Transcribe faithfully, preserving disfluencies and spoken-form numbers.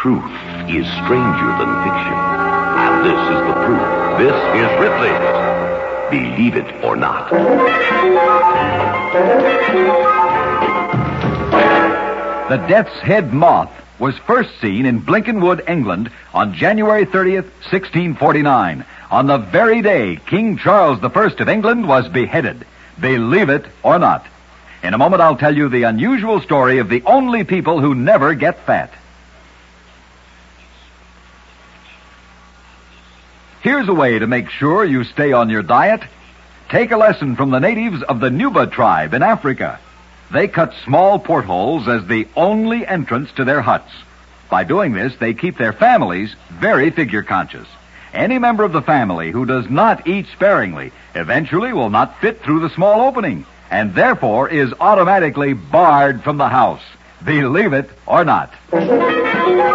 Truth is stranger than fiction. And this is the proof. This is Ripley's Believe It or Not. The Death's Head Moth was first seen in Blinkenwood, England on January thirtieth, sixteen forty-nine, on the very day King Charles the First of England was beheaded. Believe it or not. In a moment, I'll tell you the unusual story of the only people who never get fat. Here's a way to make sure you stay on your diet. Take a lesson from the natives of the Nuba tribe in Africa. They cut small portholes as the only entrance to their huts. By doing this, they keep their families very figure conscious. Any member of the family who does not eat sparingly eventually will not fit through the small opening, and therefore is automatically barred from the house. Believe it or not.